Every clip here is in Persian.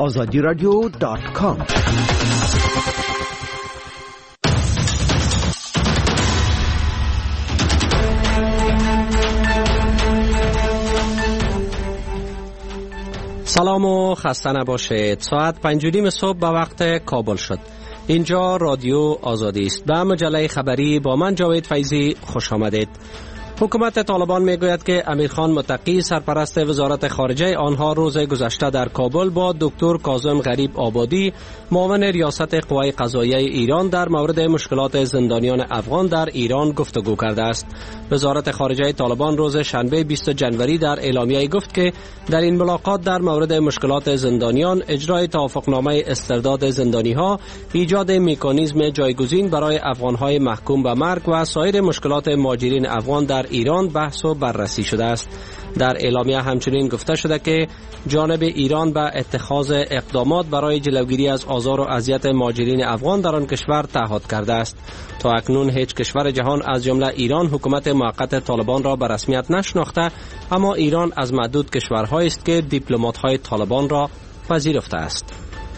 azadiradio.com. سلام و خسته نباشید. ساعت 5:30 صبح به وقت کابل شد. اینجا رادیو آزادی است. به مجله خبری با من جاوید فیضی خوش آمدید. حکومت طالبان میگوید که امیرخان متقی سرپرست وزارت خارجه آنها روز گذشته در کابل با دکتر کاظم غریب آبادی معاون ریاست قوای قضاییه ایران در مورد مشکلات زندانیان افغان در ایران گفتگو کرده است. وزارت خارجه طالبان روز شنبه 20 جنوری در اعلامیه گفت که در این ملاقات در مورد مشکلات زندانیان، اجرای توافقنامه استرداد زندانی‌ها، ایجاد مکانیزم جایگزین برای افغان‌های محکوم به مرگ و سایر مشکلات مهاجرین افغان در ایران بحث و بررسی شده است. در اعلامیه همچنین گفته شده که جانب ایران به اتخاذ اقدامات برای جلوگیری از آزار و اذیت مهاجرین افغان در آن کشور تعهد کرده است. تا اکنون هیچ کشور جهان از جمله ایران حکومت موقت طالبان را به رسمیت نشناخته، اما ایران از معدود کشورهایی است که دیپلمات‌های طالبان را پذیرفته است.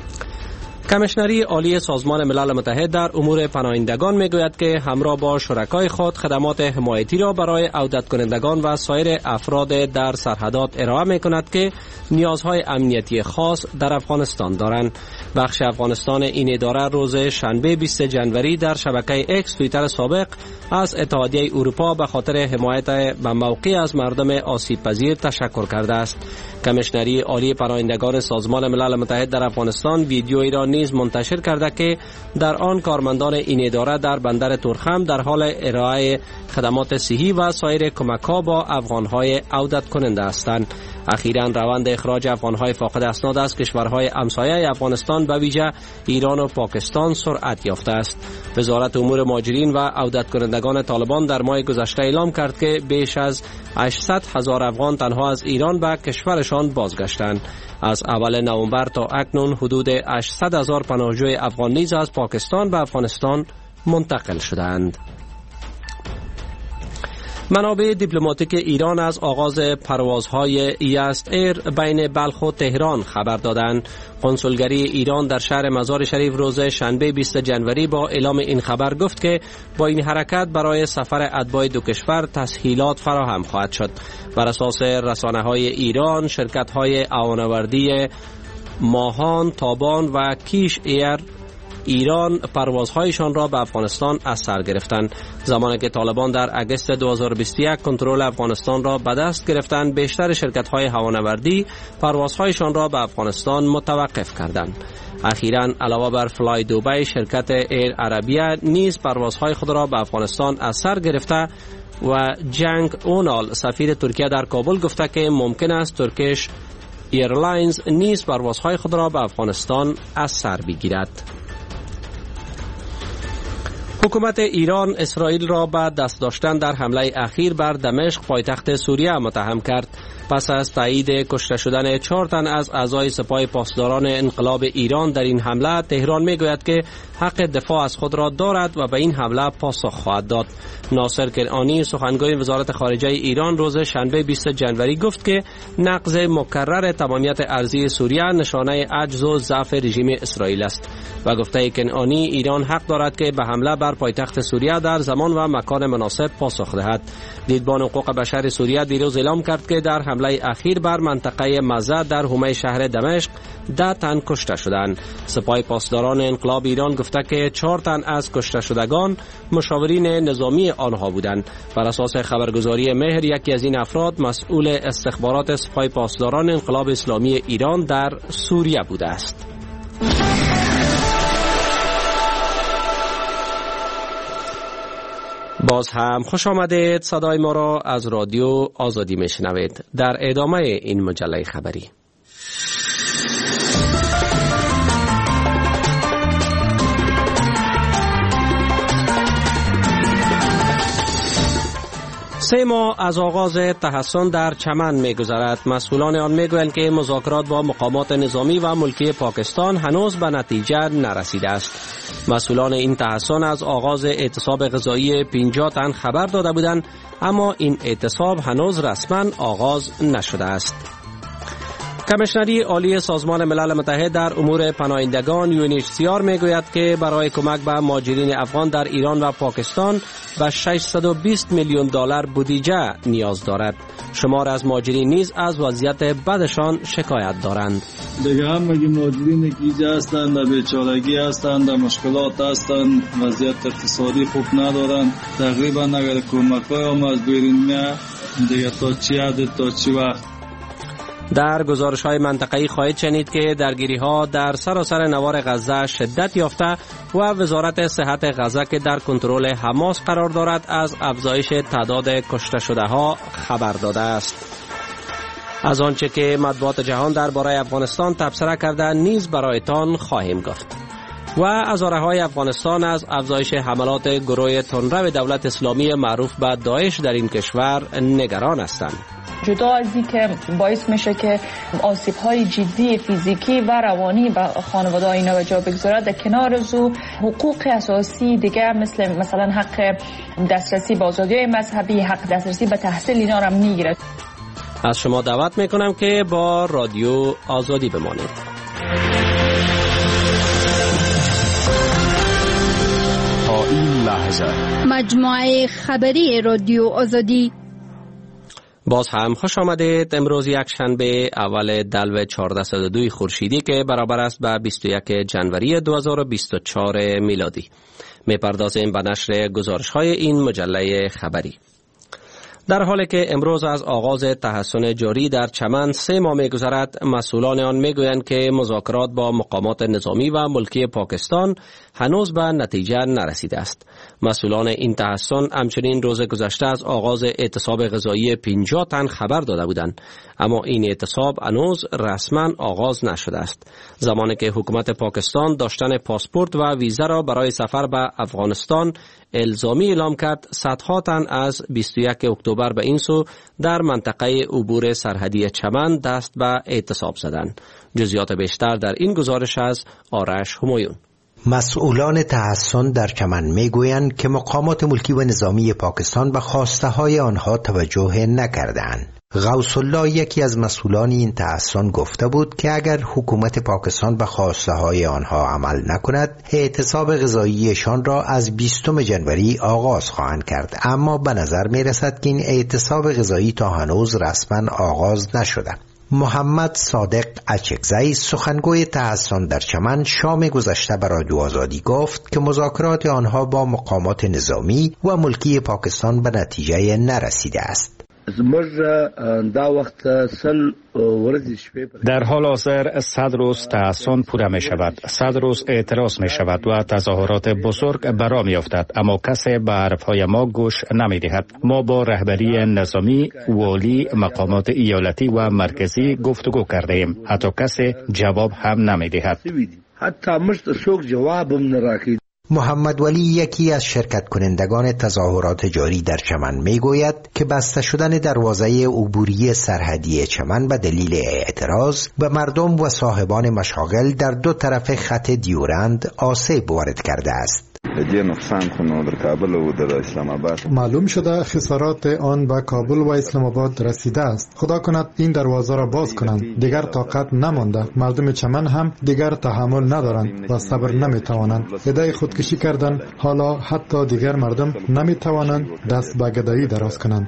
کمیشنری عالی سازمان ملل متحد در امور پناهندگان میگوید که همراه با شرکای خود خدمات حمایتی را برای عودت کنندگان و سایر افراد در سرحدات ارائه میکند که نیازهای امنیتی خاص در افغانستان دارند. بخش افغانستان این اداره روز شنبه 20 جنوری در شبکه اکس توییتر سابق از اتحادیه اروپا به خاطر حمایت به موقع از مردم آسیب پذیر تشکر کرده است. کمیشنری عالی پناهندگان سازمان ملل متحد در افغانستان ویدیویی را نیز منتشر کرده که در آن کارمندان این اداره در بندر تورخم در حال ارائه خدمات صحی و سایر کمک‌ها با افغان‌های عودت کننده هستند. اخیراً روند اخراج افغان‌های فاقد اسناد از کشورهای همسایه افغانستان به ویژه ایران و پاکستان سرعت یافته است. وزارت امور مهاجرین و عودت کنندگان طالبان در ماه گذشته اعلام کرد که بیش از 800,000 افغان تنها از ایران به کشورشان بازگشتند. از اول نوامبر تا اکنون حدود 800,000 پناهجوی افغان نیز از پاکستان به افغانستان منتقل شدند. منابع دیپلماتیک ایران از آغاز پروازهای یزد ایر بین بلخ و تهران خبر دادند. کنسولگری ایران در شهر مزار شریف روز شنبه 20 جنوری با اعلام این خبر گفت که با این حرکت برای سفر اتباع دو کشور تسهیلات فراهم خواهد شد. بر اساس رسانه‌های ایران، شرکت‌های اعانه‌وردی ماهان، تابان و کیش ایر ایران پروازهایشان را به افغانستان از سر گرفتند. زمانی که طالبان در اگست 2021 کنترل افغانستان را به دست گرفتند، بیشتر شرکت‌های هوانوردی پروازهایشان را به افغانستان متوقف کردند. اخیراً علاوه بر فلای دوبی، شرکت ایر عربیه نیز پروازهای خود را به افغانستان از سر گرفته و جنگ اونال سفیر ترکیه در کابل گفته که ممکن است ترکیش ایرلاینز نیز پروازهای خود را به افغانستان از سر بگیرد. حکومت ایران اسرائیل را به دست داشتن در حمله اخیر بر دمشق پایتخت سوریه متهم کرد. پس از تایید کشته شدن 4 تن از اعضای سپاه پاسداران انقلاب ایران در این حمله، تهران میگوید که حق دفاع از خود را دارد و به این حمله پاسخ خواهد داد. ناصر کنعانی سخنگوی وزارت خارجه ایران روز شنبه 20 جنوری گفت که نقض مکرر تمامیت ارضی سوریه نشانه عجز و ضعف رژیم اسرائیل است و گفته کنعانی ایران حق دارد که به حمله بر پایتخت سوریه در زمان و مکان مناسب پاسخ دهد. دیدبان حقوق بشر سوریه دیروز اعلام کرد که در حمله اخیر بر منطقه مزه در حومه شهر دمشق 10 تن کشته شدند. سپاه پاسداران انقلاب ایران گفته که 4 تن از کشته شدگان مشاورین نظامی آنها بودند. بر اساس خبرگزاری مهر، یکی از این افراد مسئول استخبارات سپاه پاسداران انقلاب اسلامی ایران در سوریه بوده است. باز هم خوش آمدید. صدای ما را از رادیو آزادی میشنوید. در ادامه این مجله خبری، سه ماه از آغاز تحصن در چمن می‌گذرد. مسئولان آن می‌گویند که مذاکرات با مقامات نظامی و ملکی پاکستان هنوز به نتیجه نرسیده است. مسئولان این تحصن از آغاز اعتصاب غذایی 50 تن خبر داده بودند، اما این اعتصاب هنوز رسما آغاز نشده است. کمیشنری عالی سازمان ملل متحد در امور پناهندگان UNHCR میگوید که برای کمک به مهاجرین افغان در ایران و پاکستان به 620 میلیون دلار بودجه نیاز دارد. شمار از مهاجرین نیز از وضعیت بدشان شکایت دارند. دیگه همگی مهاجرین که اینجا هستند در بیچارگی هستند، در مشکلات هستند، وضعیت اقتصادی خوب ندارند. تقریبا اگر کمک‌های هم از بیرون میاد دیگه تا چی حد تا چی وقت. در گزارش‌های منطقه‌ای خواهید شنید که درگیری‌ها در سراسر نوار غزه شدت یافته و وزارت صحت غزه که در کنترل حماس قرار دارد از افزایش تعداد کشته شده‌ها خبر داده است. از آنچه که مطبوعات جهان درباره افغانستان تبصره کرده نیز برایتان خواهیم گفت. و هزاره‌های افغانستان از افزایش حملات گروه تندرو دولت اسلامی معروف به داعش در این کشور نگران هستند. جدا از این که باعث میشه که آسیب‌های جدی فیزیکی و روانی به خانواده اینا جا بگذاره، در کنار از حقوق اساسی دیگه مثلا حق دسترسی به آزادی‌های مذهبی، حق دسترسی به تحصیل اینا رو میگیره. از شما دعوت میکنم که با رادیو آزادی بمانید. تا این لحظه مجموعه خبری رادیو آزادی. باز هم خوش آمدید. امروز یک شنبه اول دلو 1402 خورشیدی که برابر است به 21 جنوری 2024 میلادی. میپردازیم به نشر گزارش‌های این مجله خبری. در حالی که امروز از آغاز تحصن جاری در چمن 3 ماه می‌گذرد، مسئولان آن میگویند که مذاکرات با مقامات نظامی و ملکی پاکستان هنوز به نتیجه نرسیده است. مسئولان این تحصن همچنین روز گذشته از آغاز اعتصاب غذایی 50 تن خبر داده بودند، اما این اعتصاب هنوز رسما آغاز نشده است. زمانی که حکومت پاکستان داشتن پاسپورت و ویزا را برای سفر به افغانستان الزامی اعلام کرد، صدها تن از 21 اکتبر به این سو در منطقه عبور سرحدی چمن دست به اعتصاب زدند. جزئیات بیشتر در این گزارش از آرش همایون. مسئولان تحصن در چمن میگویند که مقامات ملکی و نظامی پاکستان به خواسته های آنها توجه نکردند. غوث الله یکی از مسئولان این تحصن گفته بود که اگر حکومت پاکستان به خواسته های آنها عمل نکند، اعتصاب غذاییشان را از 20 جنوری آغاز خواهند کرد، اما به نظر می رسد که این اعتصاب غذایی تا هنوز رسما آغاز نشده. محمد صادق اچکزی سخنگوی تحصن در چمن شام گذشته به رادیو آزادی گفت که مذاکرات آنها با مقامات نظامی و ملکی پاکستان به نتیجه نرسیده است. در حال حاضر 100 روز تحصن پوره می شود، 100 روز اعتراض می شود و تظاهرات بزرگ برا می افتد، اما کسی به حرفهای ما گوش نمی دهد. ما با رهبری نظامی، والی، مقامات ایالتی و مرکزی گفتگو کرده ایم، حتی کسی جواب هم نمی دهد. محمد ولی یکی از شرکت کنندگان تظاهرات جاری در چمن میگوید که بسته شدن دروازه عبوری سرحدی چمن به دلیل اعتراض به مردم و صاحبان مشاغل در دو طرف خط دیورند آسیب وارد کرده است. معلوم شده خسارات آن به کابل و اسلام آباد رسیده است. خدا کند این دروازه را باز کنند. دیگر طاقت نمانده. مردم چمن هم دیگر تحمل ندارند و صبر نمیتوانند. عده خودکشی کردند. حالا حتی دیگر مردم نمیتوانند دست به گدایی دراز کنند.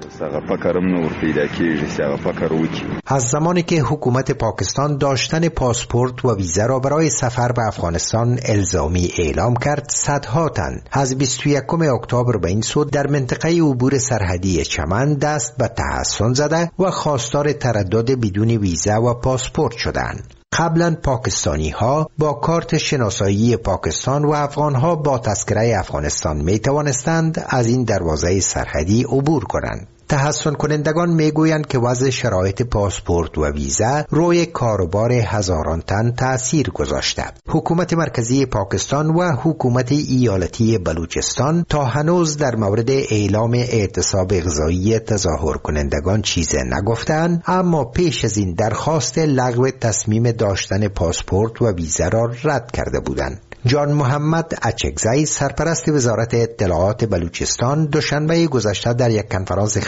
از زمانی که حکومت پاکستان داشتن پاسپورت و ویزا را برای سفر به افغانستان الزامی اعلام کرد، صدها تن از 21 اکتبر به این سو در منطقه عبور سرحدی چمن دست به تحصن زده و خواستار تردد بدون ویزا و پاسپورت شدند. قبلا پاکستانی ها با کارت شناسایی پاکستان و افغان ها با تذکره افغانستان می توانستند از این دروازه سرحدی عبور کنند. تحصن کنندگان میگویند که وضع شرایط پاسپورت و ویزا روی کاروبار هزاران تن تأثیر گذاشته. حکومت مرکزی پاکستان و حکومت ایالتی بلوچستان تا هنوز در مورد اعلام اعتصاب غذایی تظاهر کنندگان چیزی نگفتند، اما پیش از این درخواست لغو تصمیم داشتن پاسپورت و ویزا را رد کرده بودند. جان محمد اچکزی سرپرست وزارت اطلاعات بلوچستان دوشنبه گذشته در یک کنفرانس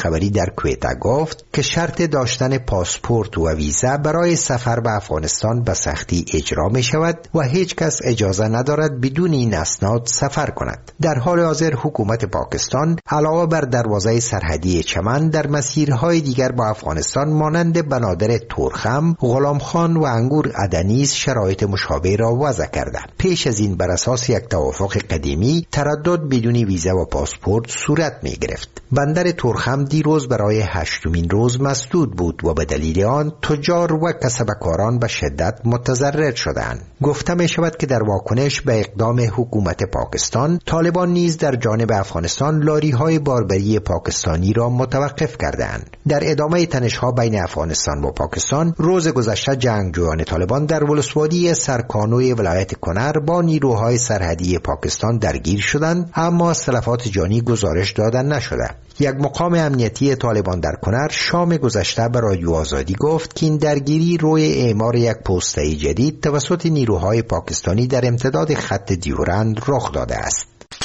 خبری در کویتا گفت که شرط داشتن پاسپورت و ویزا برای سفر به افغانستان به سختی اجرا می شود و هیچ کس اجازه ندارد بدون این اسناد سفر کند. در حال حاضر حکومت پاکستان علاوه بر دروازه سرحدی چمن در مسیرهای دیگر با افغانستان مانند بنادر تورخم، غلامخان و انگور عدنیز شرایط مشابه را وضع کرده. پیش از این بر اساس یک توافق قدیمی تردد بدون ویزا و پاسپورت صورت می گرفت. بندر تورخم دیروز برای 8مین روز مسدود بود و به دلیل آن تجار و کسبکاران به شدت متضرر شدند. گفته می شود که در واکنش به اقدام حکومت پاکستان، طالبان نیز در جانب افغانستان لاری‌های باربری پاکستانی را متوقف کردند. در ادامه تنش‌ها بین افغانستان و پاکستان، روز گذشته جنگجویان طالبان در ولسوالی سرکانوی ولایت کنر با نیروهای سرحدی پاکستان درگیر شدند، اما از تلفات جانی گزارش داده نشده. یک مقام امنیتی طالبان در کنر شام گذشته به رادیو آزادی گفت که این درگیری روی اعمار یک پوسته جدید توسط نیروهای پاکستانی در امتداد خط دیورند رخ داده است.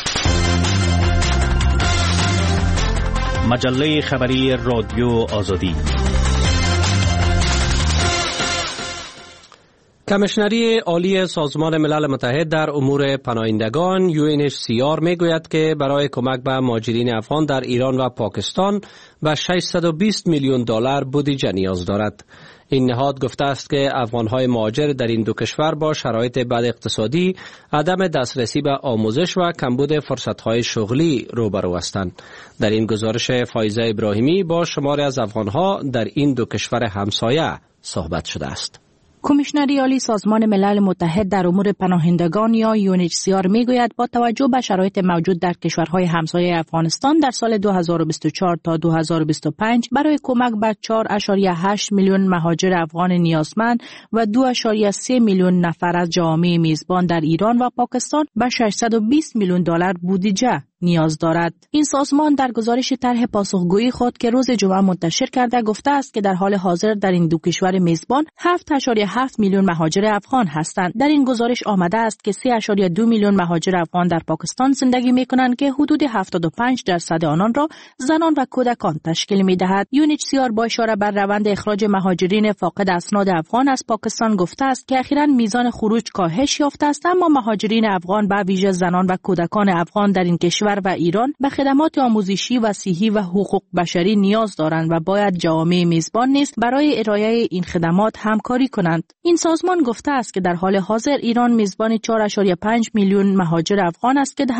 مجله خبری رادیو آزادی. کمیشنری عالی سازمان ملل متحد در امور پناهندگان UNHCR میگوید که برای کمک به مهاجرین افغان در ایران و پاکستان به 620 میلیون دلار بودجه نیاز دارد. این نهاد گفته است که افغانهای مهاجر در این دو کشور با شرایط بد اقتصادی، عدم دسترسی به آموزش و کمبود فرصتهای شغلی روبرو هستند. در این گزارش فایزه ابراهیمی با شماری از افغانها در این دو کشور همسایه صحبت شده است. کمیشنری عالی سازمان ملل متحد در امور پناهندگان یا UNHCR میگوید با توجه به شرایط موجود در کشورهای همسایه افغانستان در سال 2024 تا 2025 برای کمک به 4.8 میلیون مهاجر افغان نیازمند و 2.3 میلیون نفر از جامعه میزبان در ایران و پاکستان به 620 میلیون دلار بودجه نیاز دارد. این سازمان در گزارش طرح پاسخگویی خود که روز جمعه منتشر کرده گفته است که در حال حاضر در این دو کشور میزبان 7.7 میلیون مهاجر افغان هستند. در این گزارش آمده است که 3.2 میلیون مهاجر افغان در پاکستان زندگی می‌کنند که حدود 75% آنان را زنان و کودکان تشکیل می‌دهد. UNHCR با اشاره بر روند اخراج مهاجرین فاقد اسناد افغان از پاکستان گفته است که اخیراً میزان خروج کاهش یافته است، اما مهاجرین افغان به ویژه زنان و کودکان افغان در این کشور و ایران به خدمات آموزشی و صحی و حقوق بشری نیاز دارند و باید جوامع میزبان نیز برای ارائه این خدمات همکاری کنند. این سازمان گفته است که در حال حاضر ایران میزبان 4.5 میلیون مهاجر افغان است که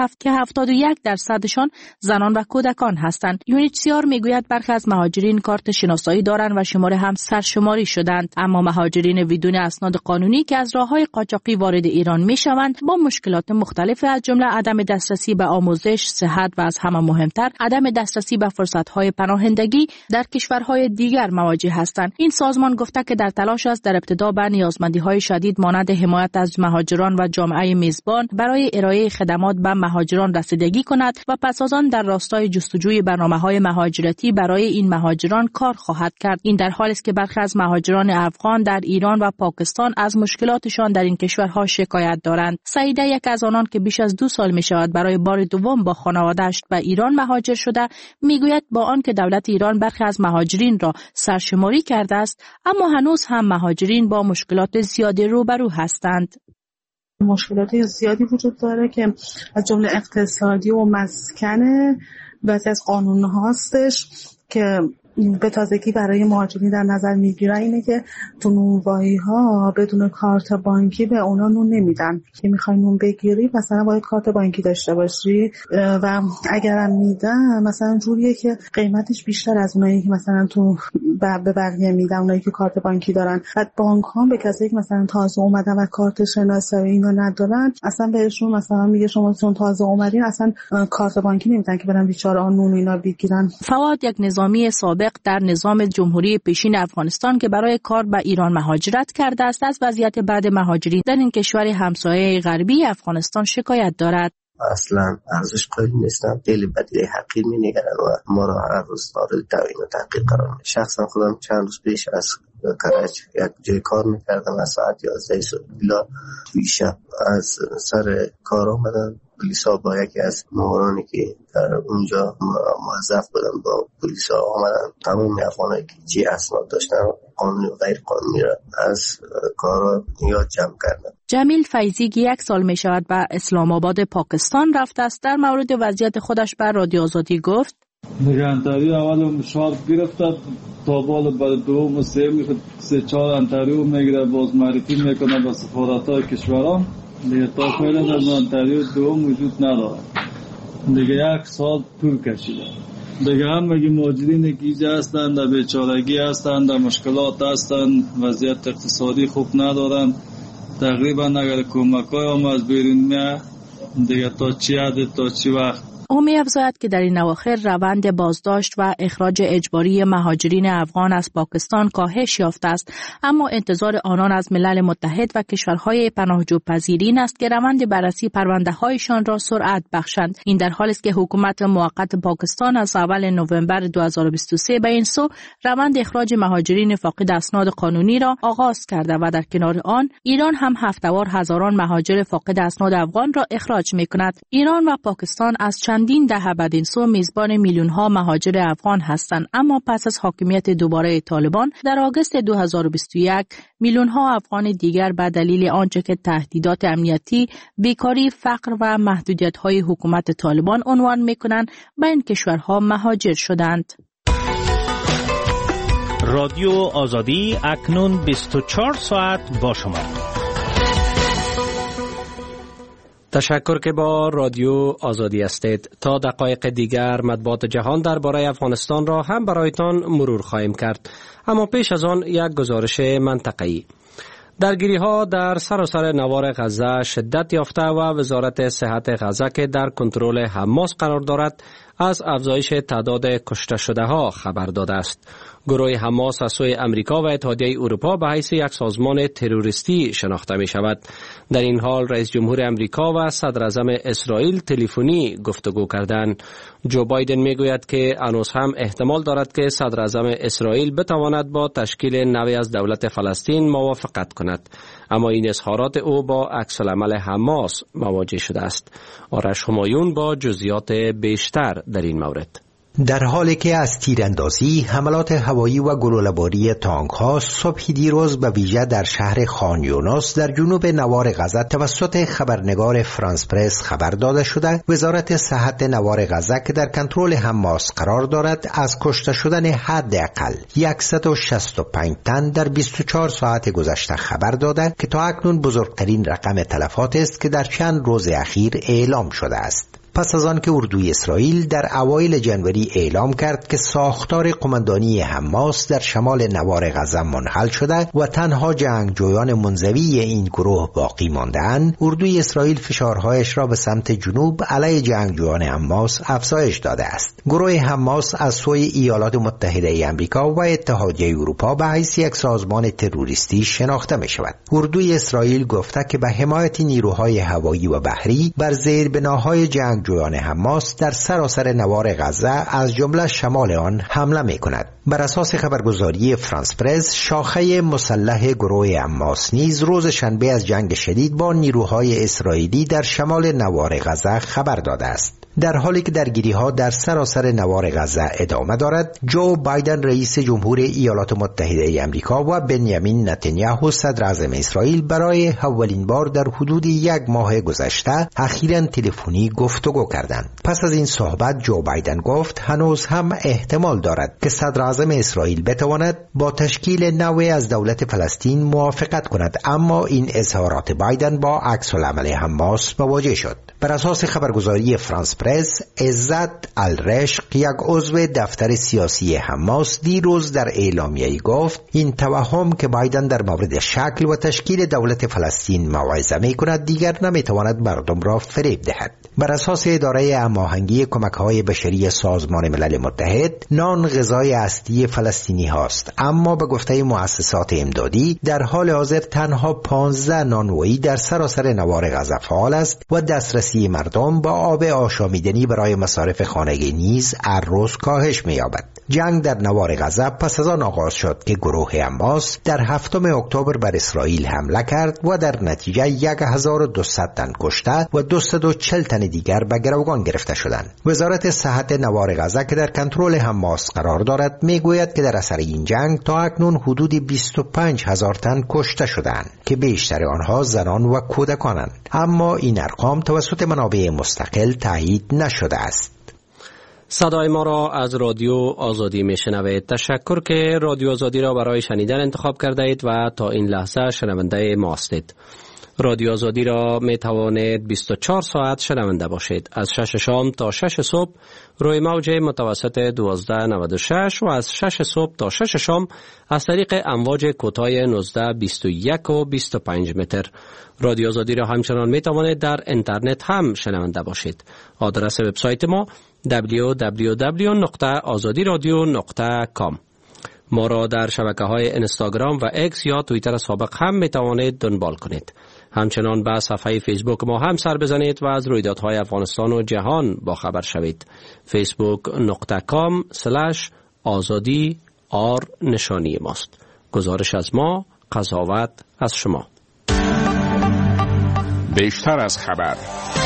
71% زنان و کودکان هستند. UNHCR میگوید برخی از مهاجرین کارت شناسایی دارند و شماره هم سرشماری شدند، اما مهاجرین بدون اسناد قانونی که از راههای قاچاقی وارد ایران میشوند با مشکلات مختلف از جمله عدم دسترسی به آموزش، صحت و از همه مهمتر عدم دسترسی به فرصت‌های پناهندگی در کشورهای دیگر مواجه هستند. این سازمان گفته که در تلاش است در ابتدا به نیازمندی‌های شدید مانند حمایت از مهاجران و جامعه میزبان برای ارائه خدمات به مهاجران رسیدگی کند و پس از آن در راستای جستجوی برنامه‌های مهاجرتی برای این مهاجران کار خواهد کرد. این در حالی است که برخی از مهاجران افغان در ایران و پاکستان از مشکلاتشان در این کشورها شکایت دارند. سعیده یک از آنان که بیش از 2 سال می‌شود برای بار دوم با خانواده‌اش به ایران مهاجر شده میگوید با آن که دولت ایران برخی از مهاجرین را سرشماری کرده است، اما هنوز هم مهاجرین با مشکلات زیادی روبرو هستند. مشکلات زیادی وجود داره که از جمله اقتصادی و مسکن بعضی از قانون هاستش که به تازگی برای مهاجرین در نظر میگیرن اینه که تو نونوایی ها بدون کارت بانکی به اونا نون نمیدن. که میخوای نون بگیری مثلا باید کارت بانکی داشته باشی و اگرم میدن مثلا جوریه که قیمتش بیشتر از اونایی که مثلا تو به بقیه میدن، اونایی که کارت بانکی دارن. بعد بانک ها به کسایی که مثلا تازه اومدن و کارت شناسایی اینو ندارن اصلا بهشون مثلا میگه شما چون تازه اومدین اصلا کارت بانکی نمیدن که برن بیچاره نون اینا بگیرن. فواد یک نظامی سابق در نظام جمهوری پیشین افغانستان که برای کار به ایران مهاجرت کرده است از وضعیت بعد مهاجرین در این کشور همسایه غربی افغانستان شکایت دارد. اصلا ارزش قائل نیستم، خیلی بدیهی حقیر می‌نگرن و ما را هر روز مورد توهین و تحقیر قرار میدن. شخصا خودم چند روز پیش از کرج یک جای کار میکردم از ساعت 11 صبح تا 2 شب از سر کار آمدن پلیسا با یکی از مامورانی که در اونجا موظف بودن با پلیسا آمدن تمام افغانایی که چی اسناد داشتن قانونی و غیر قانونی را از کارا یاد جمع کردن. جمیل فیضی که 1 سال می شود به اسلام آباد پاکستان رفته است در مورد وضعیت خودش بر رادیو آزادی گفت: نگهداری اول مشارف گرفتد تا بال بر دوم و سوم 3-4 انتریو میگیره، باز معرفی میکنه به سفارت‌های کشوران دیگه. تا فعلا از انتریو دوم وجود نداره دیگه. 1 سال طول کشیده دیگه. همگی مهاجرینی که اینجا هستند در بیچارگی هستند، در مشکلات هستند، وضعیت اقتصادی خوب ندارند. تقریبا اگر کمک‌های هم از بیرون میاد دیگه تا چی عدد تا چی وقت. او می‌افزاید که در این اواخر روند بازداشت و اخراج اجباری مهاجرین افغان از پاکستان کاهش یافته است، اما انتظار آنان از ملل متحد و کشورهای پناهجو پذیرین است که روند بررسی پرونده‌هایشان را سرعت بخشند. این در حالی است که حکومت موقت پاکستان از اول نوامبر 2023 به این سو روند اخراج مهاجرین فاقد اسناد قانونی را آغاز کرده و در کنار آن ایران هم هفته‌وار هزاران مهاجر فاقد اسناد افغان را اخراج می‌کند. ایران و پاکستان از چندین دهه بعد این سو میزبان میلیون‌ها مهاجر افغان هستند، اما پس از حاکمیت دوباره طالبان در آگوست 2021 میلیون‌ها افغان دیگر به دلیل آنچه که تهدیدات امنیتی، بیکاری، فقر و محدودیت‌های حکومت طالبان عنوان می‌کنند به این کشورها مهاجر شدند. رادیو آزادی اکنون 24 ساعت با شما. تشکر که با رادیو آزادی هستید. تا دقایق دیگر مطبوعات جهان درباره افغانستان را هم برایتان مرور خواهیم کرد، اما پیش از آن یک گزارش منطقه‌ای. درگیری‌ها در سراسر نوار غزه شدت یافته و وزارت صحت غزه که در کنترل حماس قرار دارد از افزایش تعداد کشته شده‌ها خبر داده است. گروه حماس از سوی امریکا و اتحادیه اروپا به حیث یک سازمان تروریستی شناخته می شود. در این حال رئیس جمهور امریکا و صدر اعظم اسرائیل تلفنی گفتگو کردند. جو بایدن می گوید که هنوز هم احتمال دارد که صدر اعظم اسرائیل بتواند با تشکیل نوعی از دولت فلسطین موافقت کند، اما این اظهارات او با عکس العمل حماس مواجه شده است. آرش همایون با جزئیات بیشتر در این مورد. در حالی که از تیراندازی، حملات هوایی و گلوله‌باری تانک‌ها صبح دیروز به ویژه در شهر خان یونس در جنوب نوار غزه توسط خبرنگار فرانس پرس خبر داده شده، وزارت صحت نوار غزه که در کنترل حماس قرار دارد از کشته شدن حداقل 165 تن در 24 ساعت گذشته خبر داده که تا اکنون بزرگترین رقم تلفات است که در چند روز اخیر اعلام شده است. پس از آن که اردوی اسرائیل در اوایل جنوری اعلام کرد که ساختار قماندانی حماس در شمال نوار غزه منحل شده و تنها جنگجویان منزوی این گروه باقی مانده‌اند، اردوی اسرائیل فشارهایش را به سمت جنوب علیه جنگجویان حماس افزایش داده است. گروه حماس از سوی ایالات متحده آمریکا و اتحادیه اروپا به حیث یک سازمان تروریستی شناخته می شود. اردوی اسرائیل گفته که به حمایت نیروهای هوایی و بحری بر زیربناهای جنگجویان حماس در سراسر نوار غزه از جمله شمال آن حمله می کند. بر اساس خبرگزاری فرانس پرس، شاخه مسلح گروه حماس نیز روز شنبه از جنگ شدید با نیروهای اسرائیلی در شمال نوار غزه خبر داده است. در حالی که درگیری‌ها در سراسر نوار غزه ادامه دارد، جو بایدن رئیس جمهور ایالات متحده آمریکا و بنیامین نتانیاهو صدر اعظم اسرائیل برای اولین بار در حدود 1 ماه گذشته اخیراً تلفنی گفتگو کردند. پس از این صحبت جو بایدن گفت هنوز هم احتمال دارد که صدر اعظم اسرائیل بتواند با تشکیل نوعی از دولت فلسطین موافقت کند، اما این اظهارات بایدن با عکس العمل حماس مواجه شد. بر اساس خبرگزاری فرانس پرس، عزت الرشق، یک عضو دفتر سیاسی حماس، دیروز در اعلامیه‌ای گفت این توهم که بایدن در مورد شکل و تشکیل دولت فلسطین موعظه می‌کند دیگر نمی‌تواند مردم را فریب دهد. بر اساس اداره هماهنگی کمک‌های بشری سازمان ملل متحد، نان غذای اصلی فلسطینی هاست، اما به گفته مؤسسات امدادی در حال حاضر تنها 15 نانوایی در سراسر نوار غزه فعال است و دسترسی مردم با آب آشامیدنی برای مصارف خانگی نیز هر روز کاهش می‌یابد. جنگ در نوار غزه پس از آن آغاز شد که گروه حماس در 7 اکتبر بر اسرائیل حمله کرد و در نتیجه 1200 تن کشته و 240 تن دیگر به گروگان گرفته شدند. وزارت صحت نوار غزه که در کنترل حماس قرار دارد میگوید که در اثر این جنگ تا اکنون حدود 25,000 تن کشته شدند که بیشتر آنها زنان و کودکانند، اما این ارقام توسط منابع مستقل تایید نشده است. صدای ما را از رادیو آزادی میشنوید. تشکر که رادیو آزادی را برای شنیدن انتخاب کرده اید و تا این لحظه شنونده ما هستید. رادیو آزادی را می توانید 24 ساعت شنونده باشید. از 6 شام تا 6 صبح روی موج متوسط 1296 و از 6 صبح تا 6 شام از طریق امواج کوتاه 19، 21 و 25 متر. رادیو آزادی را همچنان می توانید در اینترنت هم شنونده باشید. آدرس وبسایت ما www.azadiradio.com. ما را در شبکه‌های اینستاگرام و اکس یا توییتر سابق هم می توانید دنبال کنید. همچنان به صفحه فیسبوک ما هم سر بزنید و از رویدادهای افغانستان و جهان با خبر شوید. facebook.com/azadi نشانی ماست. گزارش از ما، قضاوت از شما. بیشتر از خبر.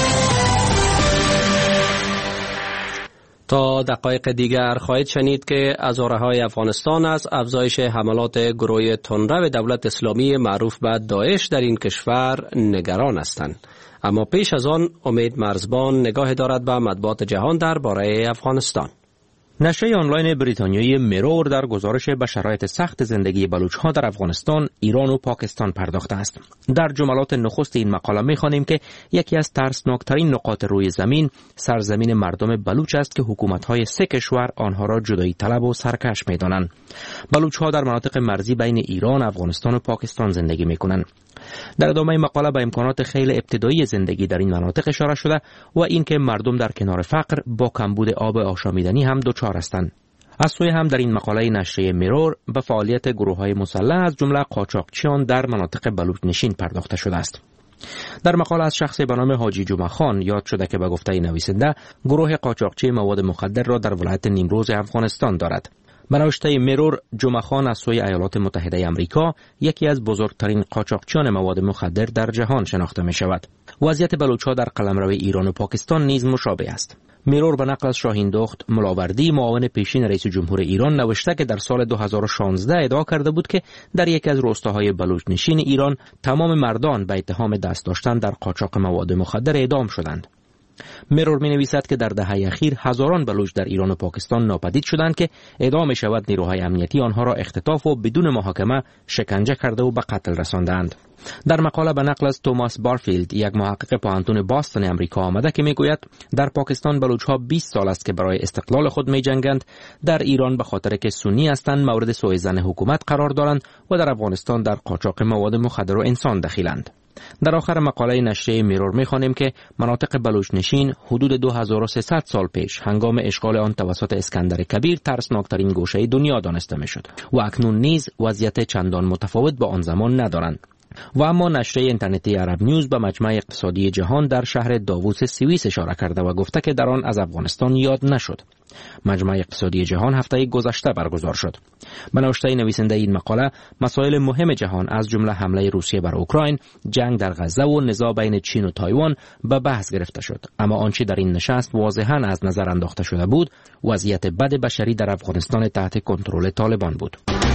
تا دقایق دیگر خواهید شنید که ازاره‌های افغانستان از افزایش حملات گروه تندرو دولت اسلامی معروف به داعش در این کشور نگران هستند. اما پیش از آن امید مرزبان نگاه دارد به مطبوعات جهان درباره افغانستان. نشریه آنلاین بریتانیایی میرور در گزارش به شرایط سخت زندگی بلوچ‌ها در افغانستان، ایران و پاکستان پرداخته است. در جملات نخست این مقاله می‌خوانیم که یکی از ترسناکترین نقاط روی زمین سرزمین مردم بلوچ است که حکومت‌های 3 کشور آنها را جدایی طلب و سرکش می‌دانند. بلوچ‌ها در مناطق مرزی بین ایران، افغانستان و پاکستان زندگی می‌کنند. در ادامه مقاله به امکانات خیلی ابتدایی زندگی در این مناطق اشاره شده و اینکه مردم در کنار فقر با کمبود آب آشامیدنی هم دچار هستند. از سوی هم در این مقاله نشریه میرور به فعالیت گروه‌های مسلح از جمله قاچاقچیان در مناطق بلوچ نشین پرداخته شده است. در مقاله از شخصی به نام حاجی جمعه خان یاد شده که به گفته نویسنده گروه قاچاقچی مواد مخدر را در ولایت نیمروز افغانستان دارد. به نوشته میرور، جمعه خان از سوی ایالات متحده آمریکا یکی از بزرگترین قاچاقچیان مواد مخدر در جهان شناخته می شود. وضعیت بلوچ‌ها در قلمرو ایران و پاکستان نیز مشابه است. میرور به نقل از شاهین دخت ملاوردی، معاون پیشین رئیس جمهور ایران، نوشته که در سال 2016 ادعا کرده بود که در یکی از روستاهای بلوچ نشین ایران تمام مردان به اتهام دست داشتن در قاچاق مواد مخدر اعدام شدند. میرور می نویسد که در دهه اخیر هزاران بلوچ در ایران و پاکستان ناپدید شدند که اعدام شود نیروهای امنیتی آنها را اختطاف و بدون محاکمه شکنجه کرده و به قتل رساندند. در مقاله به نقل از توماس بارفیلد، یک محقق پوهنتون باستون آمریکا، آمده که میگوید در پاکستان بلوچ‌ها 20 سال است که برای استقلال خود می‌جنگند، در ایران به خاطر که سنی هستند مورد سوء ظن حکومت قرار دارند و در افغانستان در قاچاق مواد مخدر و انسان دخیلند. در آخر مقاله نشریه میرور می‌خوانیم که مناطق بلوچ نشین حدود 2300 سال پیش هنگام اشغال آن توسط اسکندر کبیر ترسناکترین گوشه دنیا دانسته می‌شد و اکنون نیز وضعیت چندان متفاوت با آن زمان ندارند. و اما نشریه اینترنتی عرب نیوز به مجمع اقتصادی جهان در شهر داووس سوئیس اشاره کرده و گفته که در آن از افغانستان یاد نشد. مجمع اقتصادی جهان هفته گذشته برگزار شد. به نوشته نویسنده این مقاله، مسائل مهم جهان از جمله حمله روسیه بر اوکراین، جنگ در غزه و نزاع بین چین و تایوان به بحث گرفته شد. اما آنچه در این نشست واضحاً از نظر انداخته شده بود، وضعیت بد بشری در افغانستان تحت کنترل طالبان بود.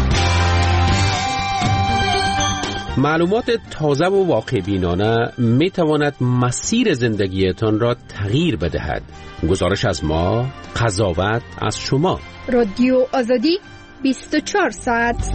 معلومات تازه و واقع بینانه می تواند مسیر زندگیتان را تغییر بدهد. گزارش از ما، قضاوت از شما. رادیو آزادی 24 ساعت.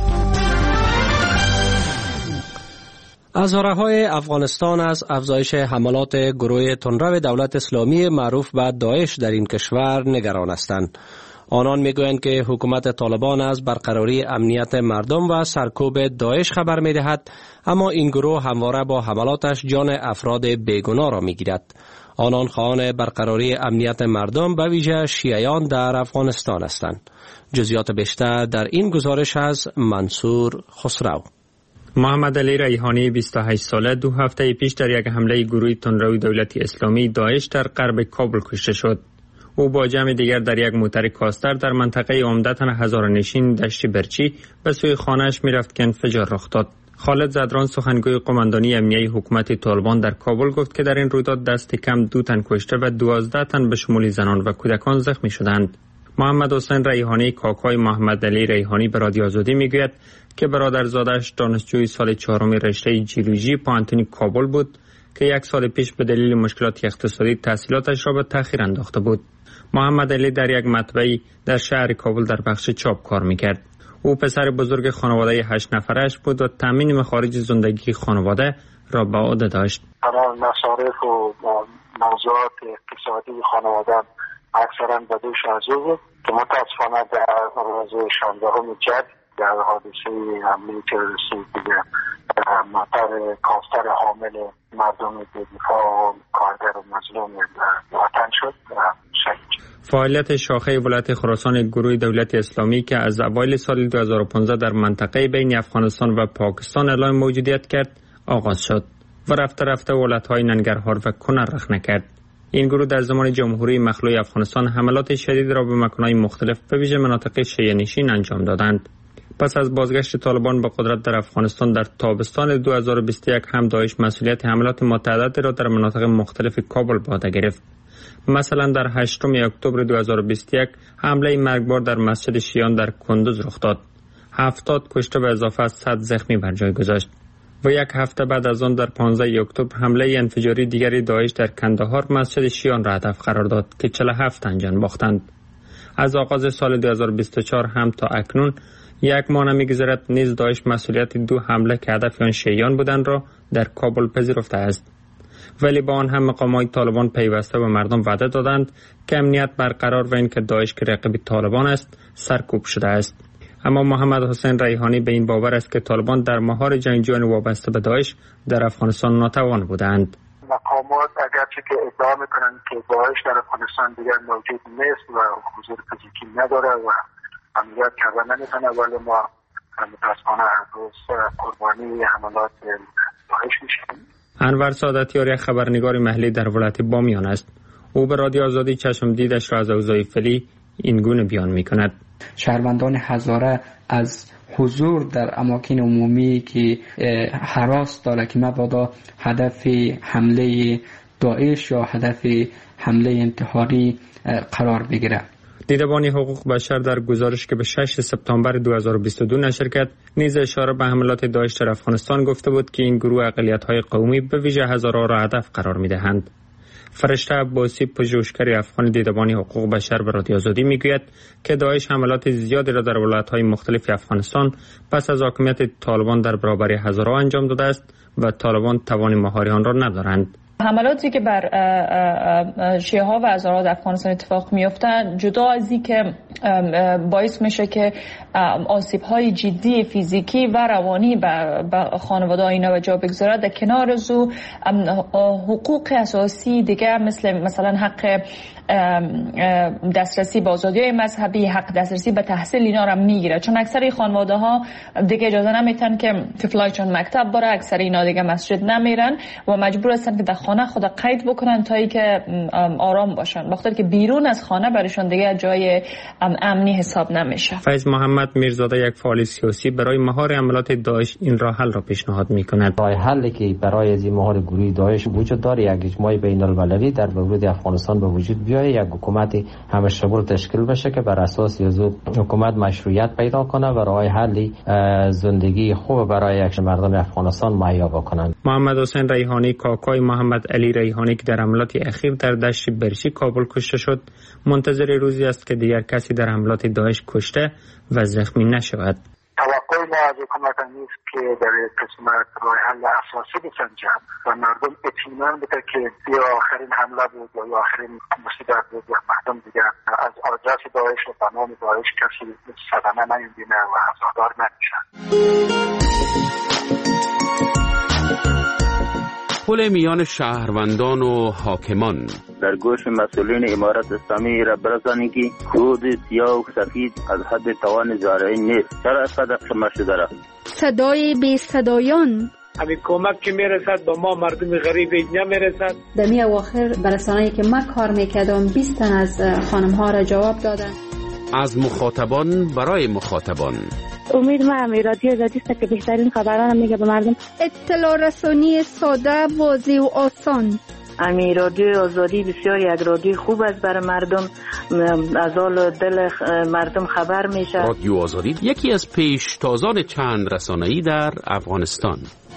ازاره‌های افغانستان از افزایش حملات گروه تندرو دولت اسلامی معروف به داعش در این کشور نگران هستند. آنان میگویند که حکومت طالبان از برقراری امنیت مردم و سرکوب داعش خبر میدهد، اما این گروه همواره با حملاتش جان افراد بیگناه را میگیرد. آنان خواهان برقراری امنیت مردم به ویژه شیعیان در افغانستان هستند. جزئیات بیشتر در این گزارش از منصور خسرو. محمد علی ریحانی 28 ساله 2 هفته پیش در یک حمله گروه تندرو دولت اسلامی داعش در غرب کابل کشته شد. او با جمع دیگر در یک موتر کاستر در منطقه عمدتاً هزاره‌نشین دشت برچی به سوی خانه‌اش می‌رفت که انفجار رخ داد. خالد زدران سخنگوی قماندانی امنیه حکومت طالبان در کابل گفت که در این رویداد دست کم 2 تن کشته و 12 تن به شمول زنان و کودکان زخمی شدند. محمد حسین ریحانی کاکای محمد علی ریحانی به رادیو آزادی میگوید که برادرزادش دانشجوی سال 4 رشته جیولوژی پانتونی کابل بود که 1 سال پیش به دلیل مشکلات اقتصادی تحصیلاتش را به تأخیر انداخته بود. محمد علی در یک مطبعی در شهر کابل در بخش چاپ کار میکرد. او پسر بزرگ خانواده 8 نفرش بود و تامین مخارج زندگی خانواده را به عهده داشت. مصارف و موضوعات اقتصادی خانواده اکثرا به دوش از او بود که متاسفانه در روز 16 جد در حادثه حمله تروریستی دیگه موتر کاستر حامل مردم دفاع و کارگر و مظلوم وطن شد و شهید. فعالیت شاخه ولایت خراسان گروه دولت اسلامی که از اوایل سال 2015 در منطقه بین افغانستان و پاکستان اعلام موجودیت کرد آغاز شد و رفته رفته ولایت‌های ننگرهار و کنر رخنه کرد. این گروه در زمان جمهوری مخلوع افغانستان حملات شدید را به مکان‌های مختلف به ویژه مناطق شیعه نشین انجام دادند. پس از بازگشت طالبان به قدرت در افغانستان در تابستان 2021 هم داعش مسئولیت حملات متعددی را در مناطق مختلف کابل به عهده گرفت. مثلا در 8 اکتبر 2021 حمله مرگبار در مسجد شیعیان در کندوز رخ داد. 70 کشته و اضافه از 100 زخمی بر جای گذاشت. و 1 هفته بعد از آن در 15 اکتبر حمله انفجاری دیگری داعش در کندهار مسجد شیعیان را هدف قرار داد که 47 تن جان باختند. از آغاز سال 2024 هم تا اکنون 1 ماه نمی‌گذرد نیز داعش مسئولیت 2 حمله که هدف آن شیعیان بودند را در کابل پذیرفته است. ولی با آن هم مقامات طالبان پیوسته به مردم وعده دادند که امنیت برقرار و اینکه داعش که رقیب طالبان است سرکوب شده است. اما محمد حسین ریحانی به این باور است که طالبان در مهار جنگجویان وابسته به داعش در افغانستان ناتوان بودند. مقامات اگرچه که ادعا میکنند که داعش در افغانستان دیگر موجود نیست و حضور فیزیکی نداره و عملیات کردن نمیتونه، ولی ما متاسفانه هر روز قربانی حملات داعش میشیم. انور سعادتیار خبرنگار محلی در ولایت بامیان است. او به رادیو آزادی چشم دیدش را از اوضاع فعلی این گونه بیان میکند. شهروندان هزاره از حضور در اماکن عمومی که هراس داره که مبادا هدف حمله داعش یا هدف حمله انتحاری قرار بگیره. دیدبان حقوق بشر در گزارش که به 6 سپتامبر 2022 نشر کرد نیز اشاره به حملات داعش در افغانستان گفته بود که این گروه اقلیت‌های قومی به ویژه هزاره را هدف قرار می‌دهند. فرشته عباسی پژوهشگر افغان دیدبان حقوق بشر به رادیو آزادی میگوید که داعش حملات زیادی را در ولایت‌های مختلف افغانستان پس از حاکمیت طالبان در برابر هزاره انجام داده است و طالبان توان مهاری آن را ندارند. حملاتی که بر شیعه ها و هزاره در افغانستان اتفاق میفته جدا از این که باعث میشه که آسیب های جدی فیزیکی و روانی به خانواده اینا و جا بگذاره، در کنار زو حقوق اساسی دیگه مثلا حق دسترسی به آزادی مذهبی، حق دسترسی به تحصیل اینا را میگیره، چون اکثر خانواده ها دیگه اجازه نمیتن که طفلایشون مکتب بره، اکثر اینا دیگه مسجد نمیرن و مجبور هستن که در خانه خود قید بکنن تا اینکه آرام باشن، وقتی که بیرون از خانه برایشون دیگه جای امنی حساب نمیشه. فیض محمد میرزاده یک فعال سیاسی برای مهار حملات داعش این راه حل را پیشنهاد میکند. راه حلی که برای از مهار گروه داعش وجود داره یک اجماع بین المللی در ورود افغانستان به وجود بیاید، یک حکومت همشمول تشکیل بشه که بر اساس حکومت مشروعیت پیدا کنه و راه حلی زندگی خوب برای مردم افغانستان مهیا بکنند. محمد حسین ریحانی کاکای محمد علی ریحانی که در حملات اخیر در دشت برچی کابل کشته شد منتظر روزی است که دیگر کسی در حملات داعش کشته و زخمی نشود. توقع ما از حکومت نیست که در قسمت راه حل اساسی بسنجند و مردم اطمینان بده که یا آخرین حمله بود یا آخرین مصیبت بود و مردم دیگر از آدرس داعش و تمام داعش کسی صدمه نمیبینه و عزادار نمیشن. پل میان شهروندان و حاکمان در گوش مسئولین امارت اسلامی را برسانید که کود سیاه و سفید از حد توان زارعین نیست. چرا صدق شما شده را؟ صدای بی صدایان، همین کمک که میرسد به ما مردم غریب نمیرسد. در می اواخر برسانه‌ای که من کار میکردم 20 تن از خانم ها را جواب دادن. از مخاطبان برای مخاطبان. امید من رادیو آزادی است که بهترین خبران میگه به مردم. اطلاع رسانی ساده، واضح و آسان. امی رادیو آزادی بسیار یک رادیو خوب است برای مردم، از حال دل مردم خبر میشه. رادیو آزادی یکی از پیشتازان چند رسانه‌ای در افغانستان.